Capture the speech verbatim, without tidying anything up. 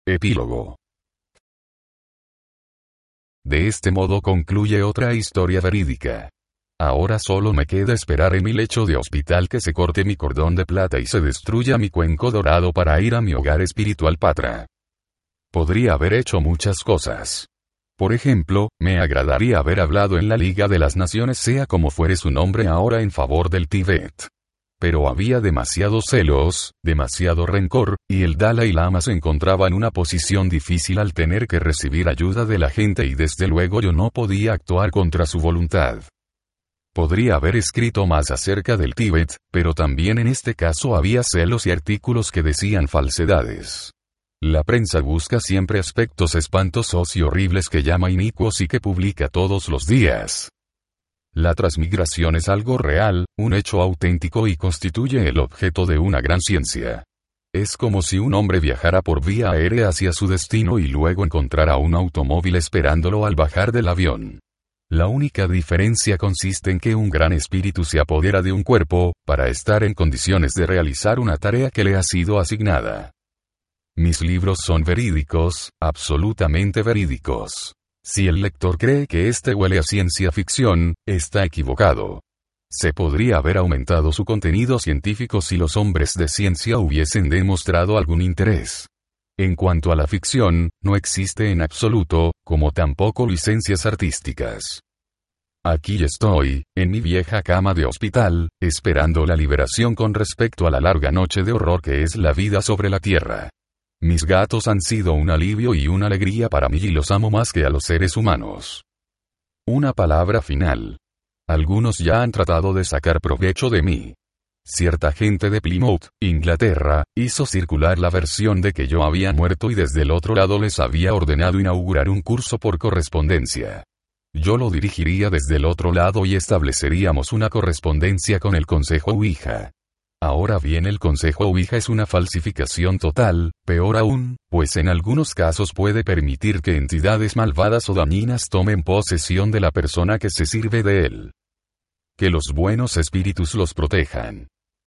Epílogo. De este modo concluye otra historia verídica. Ahora solo me queda esperar en mi lecho de hospital que se corte mi cordón de plata y se destruya mi cuenco dorado para ir a mi hogar espiritual Patra. Podría haber hecho muchas cosas. Por ejemplo, me agradaría haber hablado en la Liga de las Naciones, sea como fuere su nombre ahora, en favor del Tíbet. Pero había demasiados celos, demasiado rencor, y el Dalai Lama se encontraba en una posición difícil al tener que recibir ayuda de la gente y desde luego yo no podía actuar contra su voluntad. Podría haber escrito más acerca del Tíbet, pero también en este caso había celos y artículos que decían falsedades. La prensa busca siempre aspectos espantosos y horribles que llama inicuos y que publica todos los días. La transmigración es algo real, un hecho auténtico y constituye el objeto de una gran ciencia. Es como si un hombre viajara por vía aérea hacia su destino y luego encontrara un automóvil esperándolo al bajar del avión. La única diferencia consiste en que un gran espíritu se apodera de un cuerpo, para estar en condiciones de realizar una tarea que le ha sido asignada. Mis libros son verídicos, absolutamente verídicos. Si el lector cree que este huele a ciencia ficción, está equivocado. Se podría haber aumentado su contenido científico si los hombres de ciencia hubiesen demostrado algún interés. En cuanto a la ficción, no existe en absoluto, como tampoco licencias artísticas. Aquí estoy, en mi vieja cama de hospital, esperando la liberación con respecto a la larga noche de horror que es la vida sobre la Tierra. Mis gatos han sido un alivio y una alegría para mí y los amo más que a los seres humanos. Una palabra final. Algunos ya han tratado de sacar provecho de mí. Cierta gente de Plymouth, Inglaterra, hizo circular la versión de que yo había muerto y desde el otro lado les había ordenado inaugurar un curso por correspondencia. Yo lo dirigiría desde el otro lado y estableceríamos una correspondencia con el Consejo Ouija. Ahora bien, el Consejo Ouija es una falsificación total, peor aún, pues en algunos casos puede permitir que entidades malvadas o dañinas tomen posesión de la persona que se sirve de él. Que los buenos espíritus los protejan.